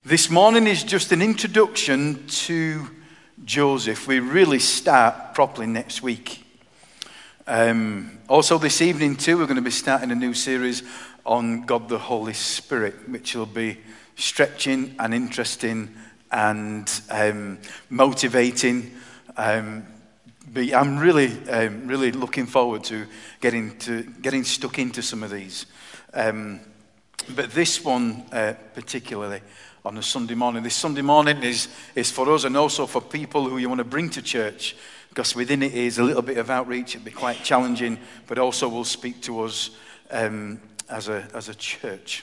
This morning is just an introduction to Joseph. We really start properly next week. Also this evening too, we're going to be starting a new series on God the Holy Spirit, which will be stretching and interesting and motivating. But I'm really looking forward to getting stuck into some of these. But this one particularly on a Sunday morning. This Sunday morning is for us and also for people who you want to bring to church, because within it is a little bit of outreach. It'll be quite challenging, but also will speak to us as a church.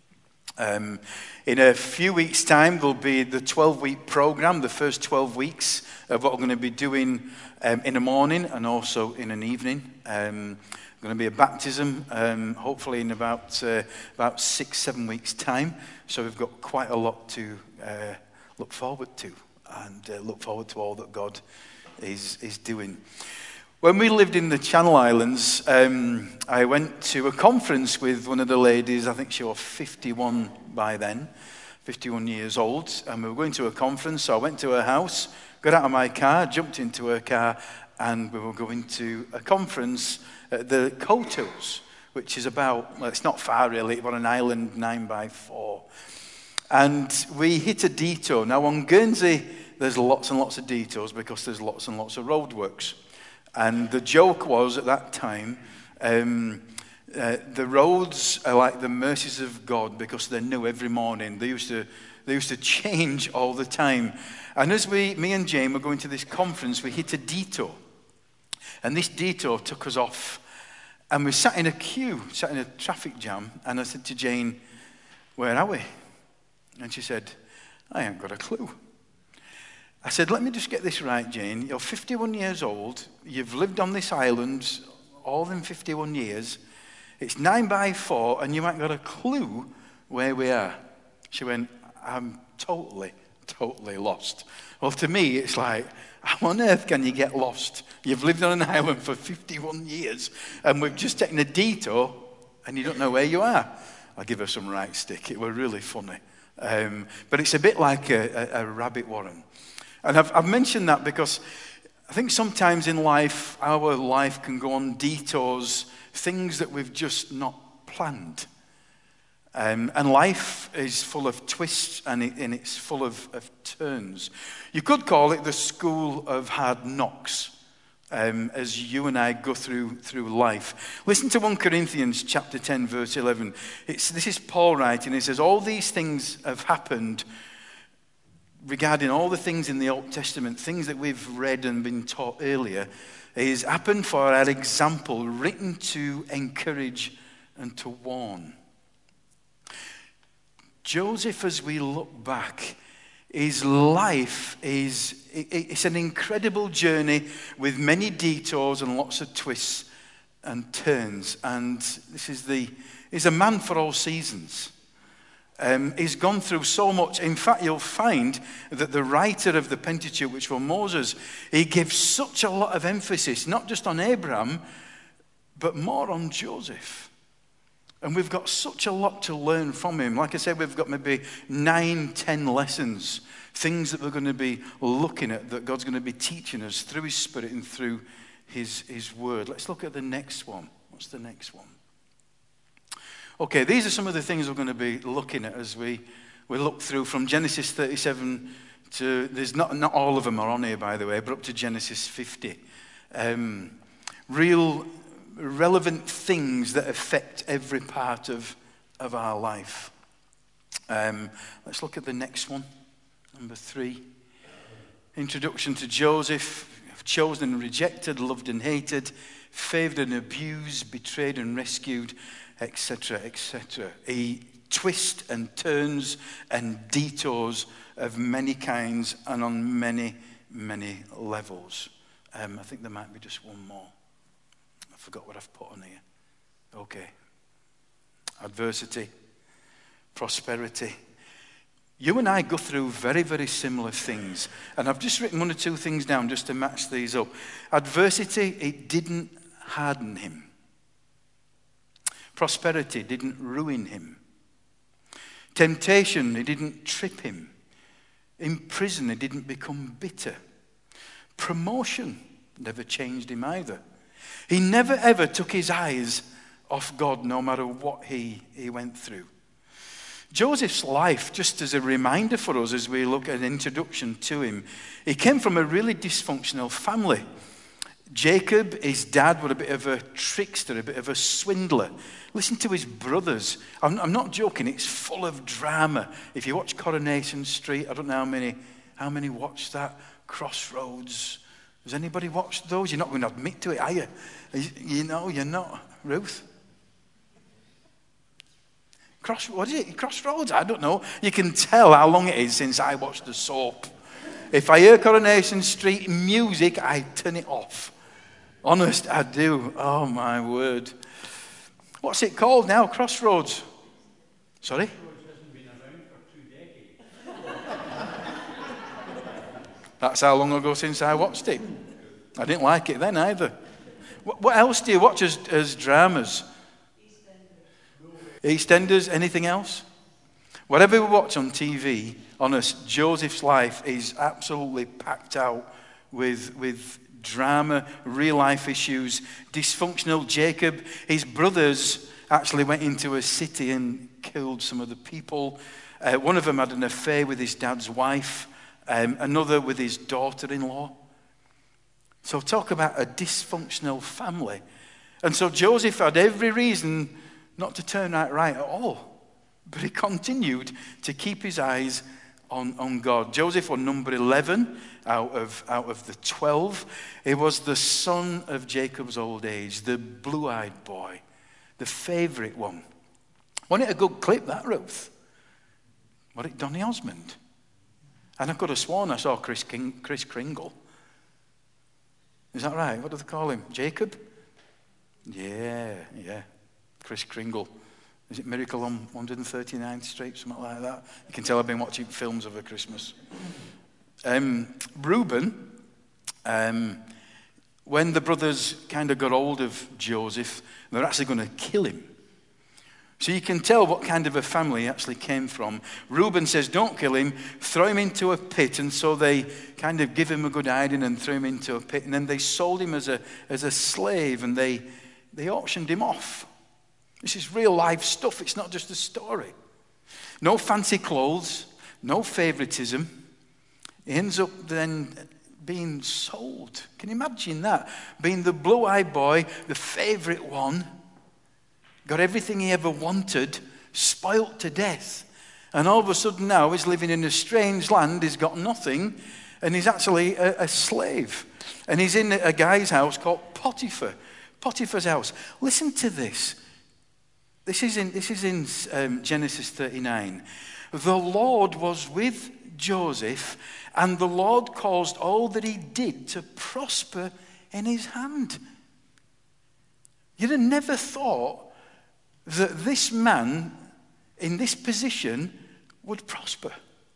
In a few weeks' time, there'll be the 12-week program, the first 12 weeks of what we're going to be doing in the morning and also in an evening. Going to be a baptism, hopefully in about 6-7 weeks' time. So we've got quite a lot to look forward to, and look forward to all that God is doing. When we lived in the Channel Islands, I went to a conference with one of the ladies. I think she was 51 by then, 51 years old. And we were going to a conference, so I went to her house, got out of my car, jumped into her car, and we were going to a conference at the Cotos, which is about, well, it's not far really, on an island 9x4. And we hit a detour. Now on Guernsey, there's lots and lots of detours because there's lots and lots of roadworks. And the joke was at that time, the roads are like the mercies of God because they're new every morning. They used to change all the time. And as me and Jane were going to this conference, we hit a detour. And this detour took us off. And we sat in a queue, sat in a traffic jam. And I said to Jane, "Where are we?" And she said, "I ain't got a clue." I said, "Let me just get this right, Jane. You're 51 years old. You've lived on this island all them 51 years. It's 9x4, and you ain't got a clue where we are." She went, "I'm totally lost." Well, to me, it's like, how on earth can you get lost? You've lived on an island for 51 years, and we've just taken a detour, and you don't know where you are. I'll give her some right stick. It were really funny. But it's a bit like a rabbit warren. And I've mentioned that because I think sometimes in life, our life can go on detours, things that we've just not planned. And life is full of twists and it's full of turns. You could call it the school of hard knocks as you and I go through life. Listen to 1 Corinthians chapter 10, verse 11. This is Paul writing. He says, "All these things have happened regarding all the things in the Old Testament, things that we've read and been taught earlier, is happened for our example, written to encourage and to warn." Joseph, as we look back, his life it's an incredible journey with many detours and lots of twists and turns. And he's a man for all seasons. He's gone through so much. In fact, you'll find that the writer of the Pentateuch, which was Moses, he gives such a lot of emphasis, not just on Abraham, but more on Joseph. And we've got such a lot to learn from him. Like I said, we've got maybe 9-10 lessons, things that we're going to be looking at, that God's going to be teaching us through his Spirit and through his word. Let's look at the next one. What's the next one? Okay, these are some of the things we're going to be looking at as we look through from Genesis 37 to, there's not all of them are on here, by the way, but up to Genesis 50. Real relevant things that affect every part of our life. Let's look at the next one, number 3. Introduction to Joseph, chosen and rejected, loved and hated, favored and abused, betrayed and rescued, etc., etc. He twists and turns and detours of many kinds and on many, many levels. I think there might be just one more. I forgot what I've put on here. Okay. Adversity, prosperity. You and I go through very, very similar things. And I've just written 1 or 2 things down just to match these up. Adversity, it didn't harden him. Prosperity didn't ruin him. Temptation, it didn't trip him. In prison, he didn't become bitter. Promotion never changed him either. He never ever took his eyes off God, no matter what he went through. Joseph's life, just as a reminder for us as we look at an introduction to him, he came from a really dysfunctional family. Jacob, his dad, was a bit of a trickster, a bit of a swindler. Listen to his brothers. I'm not joking, it's full of drama. If you watch Coronation Street, I don't know how many watched that. Crossroads. Has anybody watched those? You're not going to admit to it, are you? You know, you're not. Ruth? What is it? Crossroads? I don't know. You can tell how long it is since I watched the soap. If I hear Coronation Street music, I turn it off. Honest, I do. Oh, my word. What's it called now? Crossroads? Sorry? Crossroads hasn't been around for 2 decades. That's how long ago since I watched it. I didn't like it then either. What else do you watch as dramas? EastEnders, anything else? Whatever we watch on TV, honest, Joseph's life is absolutely packed out with drama, real life issues, dysfunctional Jacob. His brothers actually went into a city and killed some of the people. One of them had an affair with his dad's wife, another with his daughter-in-law. So talk about a dysfunctional family. And so Joseph had every reason not to turn out right at all. But he continued to keep his eyes on God. Joseph was number 11 out of the 12. He was the son of Jacob's old age, the blue-eyed boy, the favorite one. Wasn't it a good clip, that, Ruth? Was it Donny Osmond? And I could have sworn I saw Kris Kringle. Is that right? What do they call him? Jacob? Yeah. Kris Kringle. Is it Miracle on 139th Street? Something like that. You can tell I've been watching films over Christmas. Reuben, when the brothers kind of got hold of Joseph, they're actually going to kill him. So you can tell what kind of a family he actually came from. Reuben says, don't kill him, throw him into a pit. And so they kind of give him a good hiding and threw him into a pit. And then they sold him as a slave, and they auctioned him off. This is real life stuff. It's not just a story. No fancy clothes, no favoritism. He ends up then being sold. Can you imagine that? Being the blue-eyed boy, the favorite one, got everything he ever wanted, spoilt to death. And all of a sudden now he's living in a strange land, he's got nothing, and he's actually a slave. And he's in a guy's house called Potiphar. Potiphar's house. Listen to this. This is in Genesis 39. The Lord was with Joseph, and the Lord caused all that he did to prosper in his hand. You'd have never thought that this man in this position would prosper.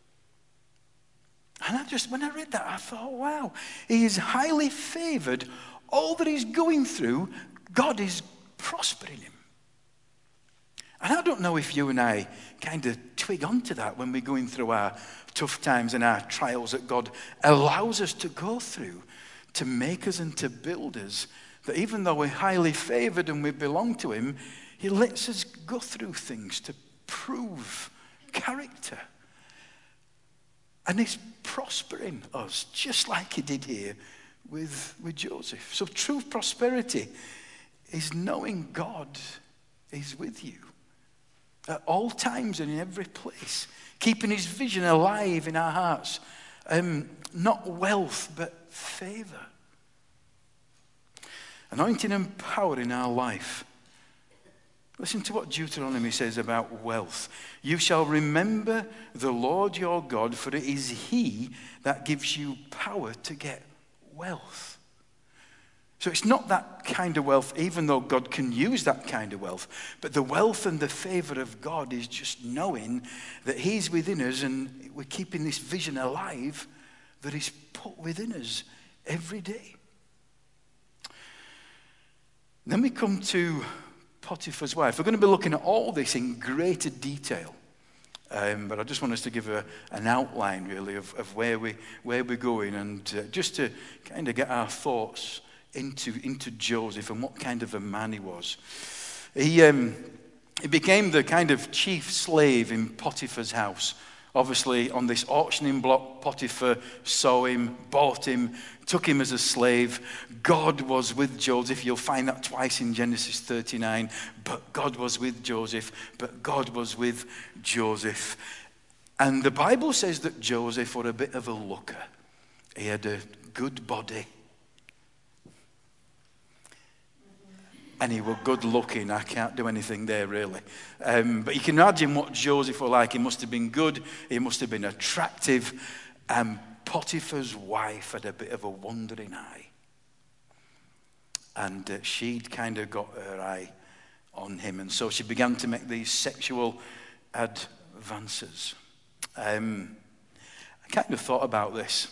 And when I read that, I thought, wow, he is highly favored. All that he's going through, God is prospering him. And I don't know if you and I kind of twig onto that when we're going through our tough times and our trials that God allows us to go through to make us and to build us. That even though we're highly favored and we belong to him, he lets us go through things to prove character. And he's prospering us, just like he did here with Joseph. So true prosperity is knowing God is with you at all times and in every place, keeping his vision alive in our hearts. Not wealth, but favor. Anointing and power in our life. Listen to what Deuteronomy says about wealth. You shall remember the Lord your God, for it is he that gives you power to get wealth. So it's not that kind of wealth, even though God can use that kind of wealth. But the wealth and the favor of God is just knowing that he's within us and we're keeping this vision alive that he's put within us every day. Then we come to Potiphar's wife. We're going to be looking at all this in greater detail But I just want us to give an outline, really, of where we're going, and just to kind of get our thoughts into Joseph and what kind of a man he was. He became the kind of chief slave in Potiphar's house. Obviously, on this auctioning block, Potiphar saw him, bought him, took him as a slave. God was with Joseph. You'll find that twice in Genesis 39. But God was with Joseph. But God was with Joseph. And the Bible says that Joseph was a bit of a looker. He had a good body. And he was good looking. I can't do anything there, really. But you can imagine what Joseph was like. He must have been good. He must have been attractive. And Potiphar's wife had a bit of a wandering eye. And she'd kind of got her eye on him. And so she began to make these sexual advances. I kind of thought about this.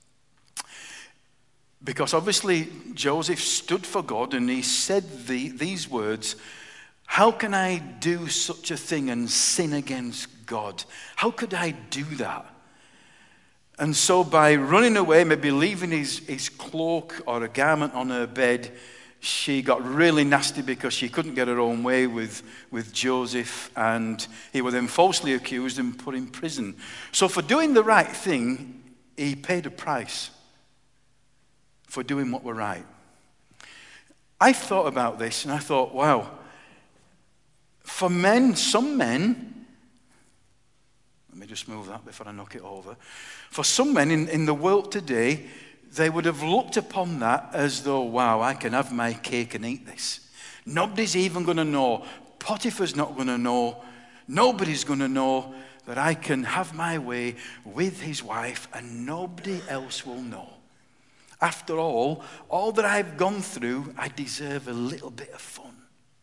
Because obviously Joseph stood for God and he said these words, "How can I do such a thing and sin against God? How could I do that?" And so by running away, maybe leaving his cloak or a garment on her bed, she got really nasty because she couldn't get her own way with Joseph, and he was then falsely accused and put in prison. So for doing the right thing, he paid a price for doing what were right. I thought about this and I thought, wow, for men, some men, let me just move that before I knock it over. For some men in the world today, they would have looked upon that as though, wow, I can have my cake and eat this. Nobody's even going to know. Potiphar's not going to know. Nobody's going to know that I can have my way with his wife and nobody else will know. After all that I've gone through, I deserve a little bit of fun.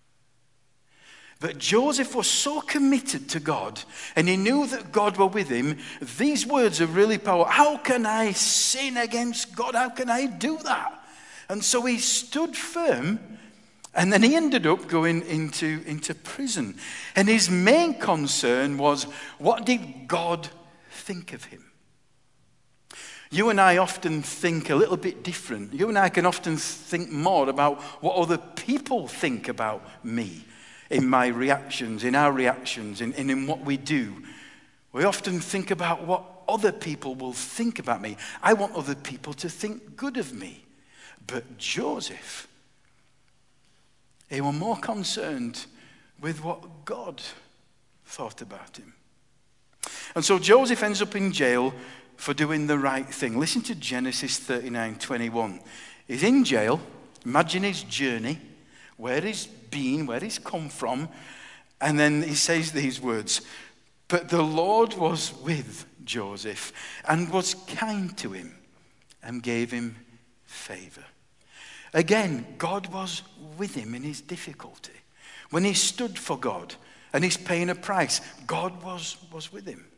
But Joseph was so committed to God, and he knew that God was with him. These words are really powerful. How can I sin against God? How can I do that? And so he stood firm, and then he ended up going into prison. And his main concern was, what did God think of him? You and I often think a little bit different. You and I can often think more about what other people think about me, in my reactions, in our reactions, in what we do. We often think about what other people will think about me. I want other people to think good of me. But Joseph, he was more concerned with what God thought about him. And so Joseph ends up in jail for doing the right thing. Listen to Genesis 39:21. He's in jail. Imagine his journey, where he's been, where he's come from. And then he says these words, "But the Lord was with Joseph and was kind to him and gave him favor." Again, God was with him in his difficulty. When he stood for God and he's paying a price, God was with him.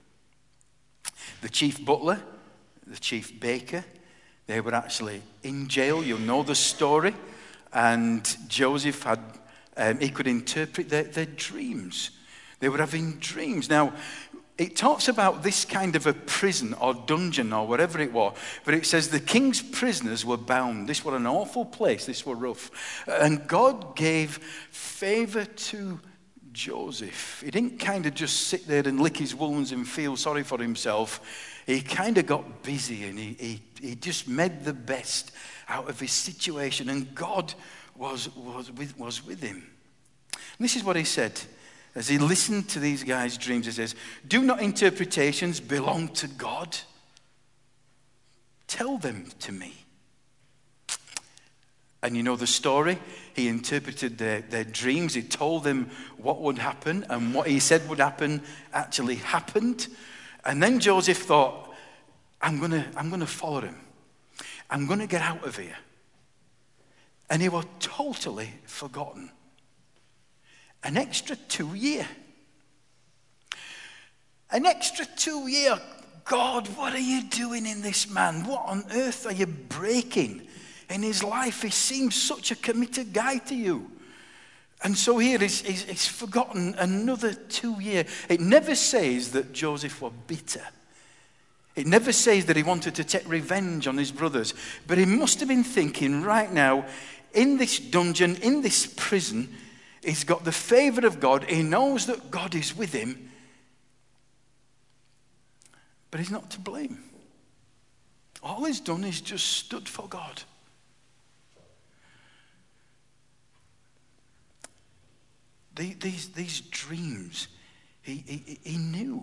The chief butler, the chief baker, they were actually in jail. You'll know the story. And Joseph he could interpret their dreams. They were having dreams. Now, it talks about this kind of a prison or dungeon or whatever it was. But it says the king's prisoners were bound. This was an awful place. This was rough. And God gave favor to Joseph. He didn't kind of just sit there and lick his wounds and feel sorry for himself. He kind of got busy and he just made the best out of his situation, and God was with him. And this is what he said as he listened to these guys' dreams. He says, "Do not interpretations belong to God? Tell them to me." And you know the story. He interpreted their dreams. He told them what would happen, and what he said would happen actually happened. And then Joseph thought, I'm gonna follow him. I'm gonna get out of here. And he was totally forgotten. An extra 2 years. An extra 2 years. God, what are you doing in this man? What on earth are you breaking in his life? He seems such a committed guy to you. And so here he's forgotten another 2 years. It never says that Joseph was bitter. It never says that he wanted to take revenge on his brothers. But he must have been thinking right now, in this dungeon, in this prison, he's got the favor of God. He knows that God is with him. But he's not to blame. All he's done is just stood for God. These dreams, he knew.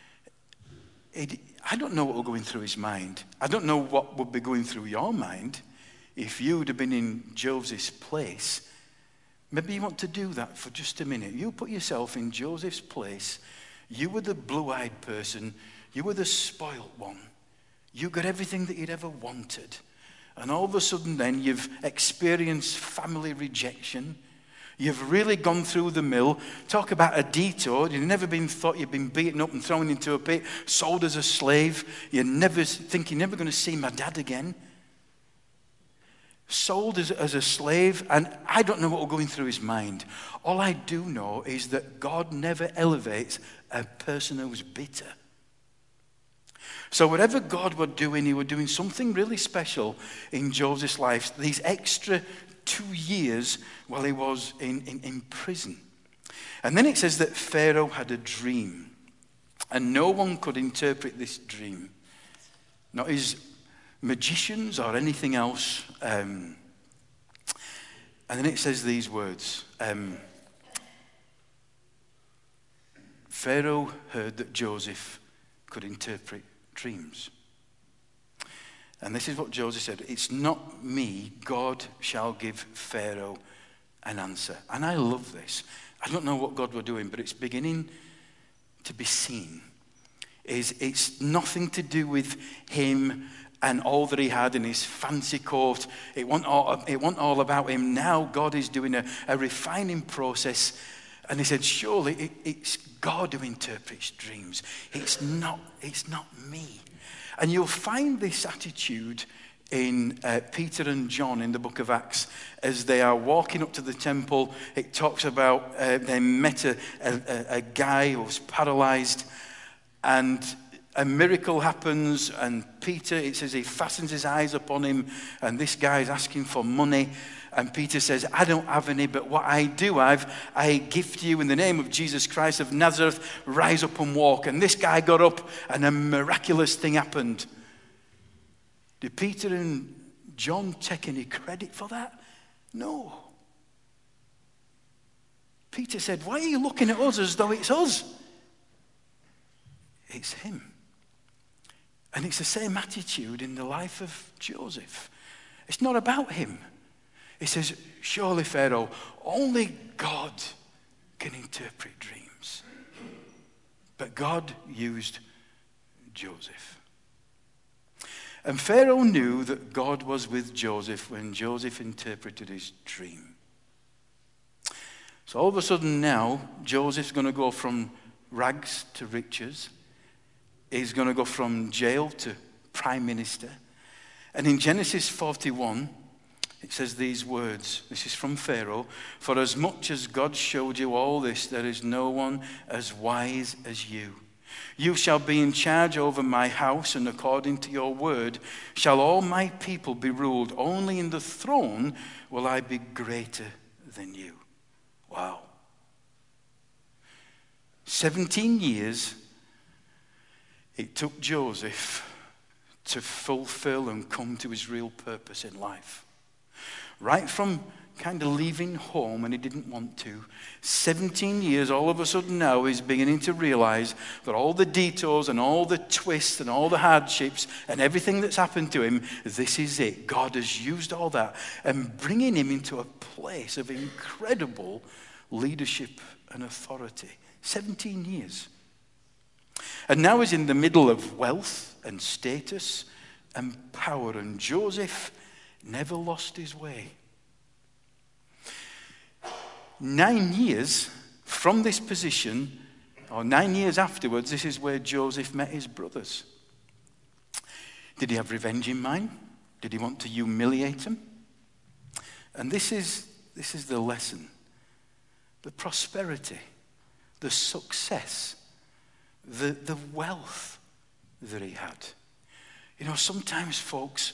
I don't know what was going through his mind. I don't know what would be going through your mind if you'd have been in Joseph's place. Maybe you want to do that for just a minute. You put yourself in Joseph's place. You were the blue-eyed person. You were the spoiled one. You got everything that you'd ever wanted. And all of a sudden then you've experienced family rejection. You've really gone through the mill. Talk about a detour. You've never been thought you've been beaten up and thrown into a pit, sold as a slave. You never think you're never going to see my dad again. Sold as a slave, and I don't know what was going through his mind. All I do know is that God never elevates a person who's bitter. So whatever God was doing, he was doing something really special in Joseph's life. These extra 2 years while he was in prison. And then it says that Pharaoh had a dream, and no one could interpret this dream. Not his magicians or anything else. And then it says these words. Pharaoh heard that Joseph could interpret dreams. And this is what Joseph said. It's not me. God shall give Pharaoh an answer. And I love this. I don't know what God was doing, but it's beginning to be seen. It's nothing to do with him and all that he had in his fancy coat. It wasn't all about him. Now God is doing a refining process. And he said, surely it's God who interprets dreams. It's not me. And you'll find this attitude in Peter and John in the book of Acts. As they are walking up to the temple, it talks about they met a guy who was paralyzed, and a miracle happens, and Peter, it says he fastens his eyes upon him, and this guy is asking for money. And Peter says, I don't have any, but what I do have, I gift you in the name of Jesus Christ of Nazareth, rise up and walk. And this guy got up and a miraculous thing happened. Did Peter and John take any credit for that? No. Peter said, why are you looking at us as though it's us? It's him. And it's the same attitude in the life of Joseph. It's not about him. He says, surely, Pharaoh, only God can interpret dreams. But God used Joseph. And Pharaoh knew that God was with Joseph when Joseph interpreted his dream. So all of a sudden now, Joseph's going to go from rags to riches. He's going to go from jail to prime minister. And in Genesis 41, it says these words. This is from Pharaoh. For as much as God showed you all this, there is no one as wise as you. You shall be in charge over my house, and according to your word shall all my people be ruled. Only in the throne will I be greater than you. Wow. 17 years it took Joseph to fulfill and come to his real purpose in life. Right from kind of leaving home, and he didn't want to. 17 years, all of a sudden now, he's beginning to realize that all the detours and all the twists and all the hardships and everything that's happened to him, this is it. God has used all that and bringing him into a place of incredible leadership and authority. 17 years. And now he's in the middle of wealth and status and power, and Joseph never lost his way. 9 years from this position, or 9 years afterwards, this is where Joseph met his brothers. Did he have revenge in mind? Did he want to humiliate them? And this is the lesson. the prosperity, the success, the wealth that he had. You know, sometimes, folks,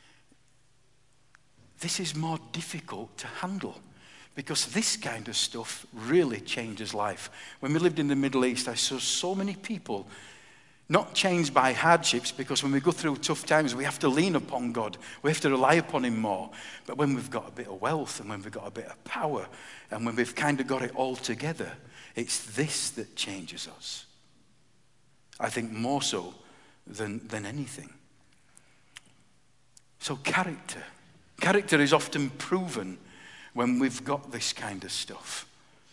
this is more difficult to handle because this kind of stuff really changes life. When we lived in the Middle East, I saw so many people not changed by hardships, because when we go through tough times, we have to lean upon God. We have to rely upon him more. But when we've got a bit of wealth and when we've got a bit of power and when we've kind of got it all together, it's this that changes us. I think more so than anything. So character is often proven when we've got this kind of stuff.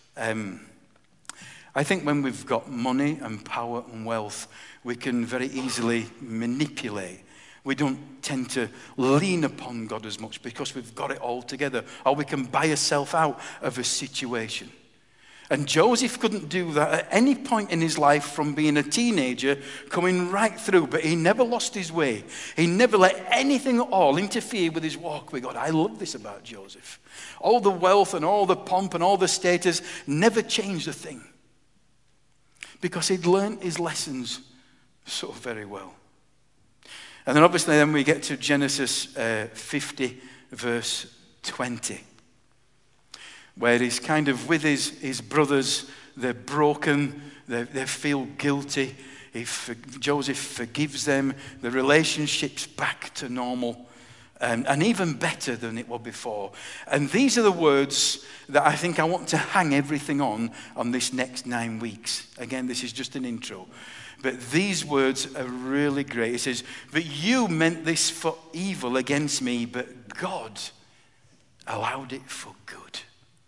I think when we've got money and power and wealth, we can very easily manipulate. We don't tend to lean upon God as much because we've got it all together, or we can buy ourselves out of a situation. And Joseph couldn't do that at any point in his life from being a teenager coming right through, but he never lost his way. He never let anything at all interfere with his walk with God. I love this about Joseph. All the wealth and all the pomp and all the status never changed a thing because he'd learned his lessons so very well. And then obviously then we get to Genesis 50 verse 20. Where he's kind of with his brothers, they're broken, they feel guilty. Joseph forgives them, the relationship's back to normal, and even better than it was before. And these are the words that I think I want to hang everything on this next 9 weeks. Again, this is just an intro. But these words are really great. It says, "But you meant this for evil against me, but God allowed it for good."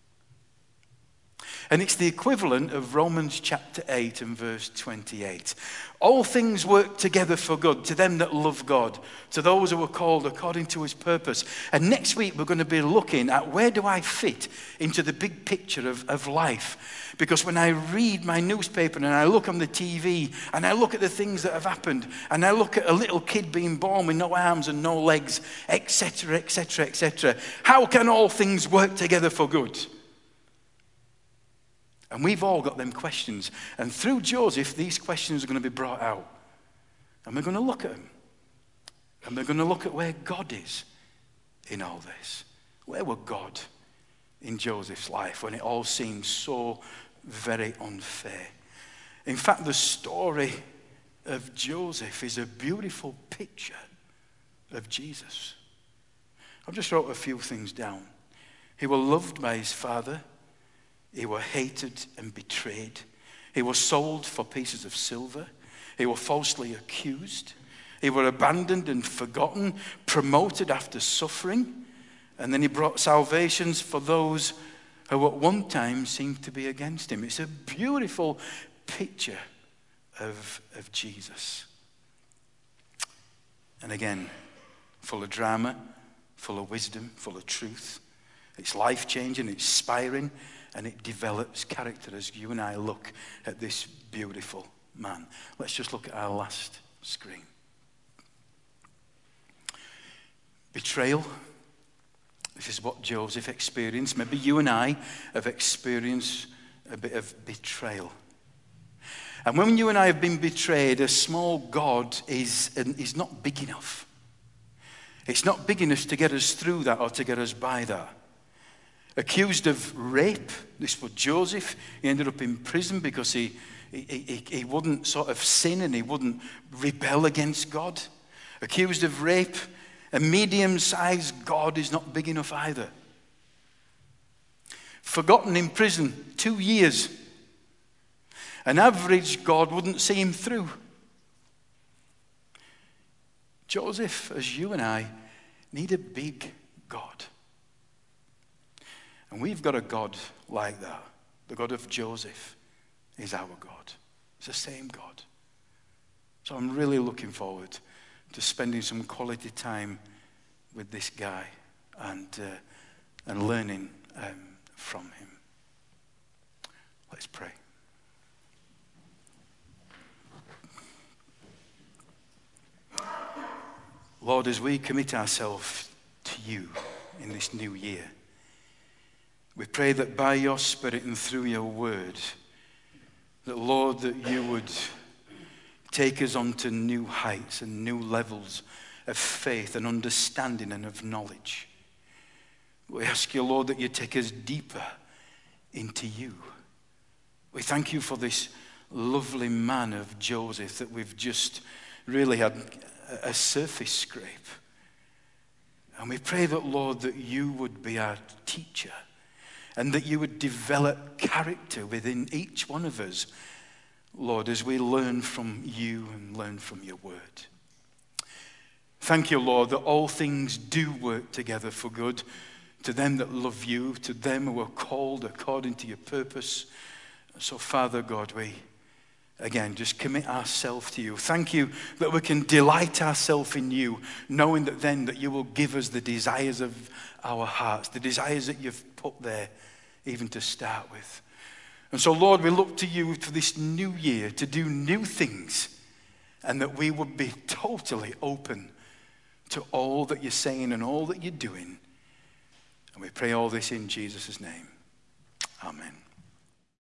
And it's the equivalent of Romans chapter 8 and verse 28. All things work together for good to them that love God, to those who are called according to his purpose. And next week we're going to be looking at where do I fit into the big picture of life. Because when I read my newspaper and I look on the TV and I look at the things that have happened and I look at a little kid being born with no arms and no legs, etc., etc., etc., how can all things work together for good? And we've all got them questions. And through Joseph, these questions are going to be brought out. And we're going to look at them. And we're going to look at where God is in all this. Where was God in Joseph's life when it all seemed so very unfair? In fact, the story of Joseph is a beautiful picture of Jesus. I've just wrote a few things down. He was loved by his father. He was hated and betrayed. He was sold for pieces of silver. He was falsely accused. He was abandoned and forgotten, promoted after suffering. And then he brought salvations for those who at one time seemed to be against him. It's a beautiful picture of Jesus. And again, full of drama, full of wisdom, full of truth. It's life-changing, it's inspiring, and it develops character as you and I look at this beautiful man. Let's just look at our last screen. Betrayal. This is what Joseph experienced. Maybe you and I have experienced a bit of betrayal. And when you and I have been betrayed, a small God is not big enough. It's not big enough to get us through that or to get us by that. Accused of rape, this was Joseph. He ended up in prison because he wouldn't sort of sin and he wouldn't rebel against God. Accused of rape, a medium-sized God is not big enough either. Forgotten in prison 2 years. An average God wouldn't see him through. Joseph, as you and I, need a big God. And we've got a God like that. The God of Joseph is our God. It's the same God. So I'm really looking forward to spending some quality time with this guy and learning from him. Let's pray. Lord, as we commit ourselves to you in this new year, We pray that by your Spirit and through your word, that, Lord, that you would take us onto new heights and new levels of faith and understanding and of knowledge. We ask you, Lord, that you take us deeper into you. We thank you for this lovely man of Joseph that we've just really had a surface scrape. And we pray that, Lord, that you would be our teacher and that you would develop character within each one of us, Lord, as we learn from you and learn from your word. Thank you, Lord, that all things do work together for good to them that love you, to them who are called according to your purpose. So, Father God, we again just commit ourselves to you. Thank you that we can delight ourselves in you, knowing that then that you will give us the desires of our hearts, the desires that you've put there even to start with. And so, Lord, we look to you for this new year to do new things, and that we would be totally open to all that you're saying and all that you're doing. And we pray all this in Jesus' name. Amen.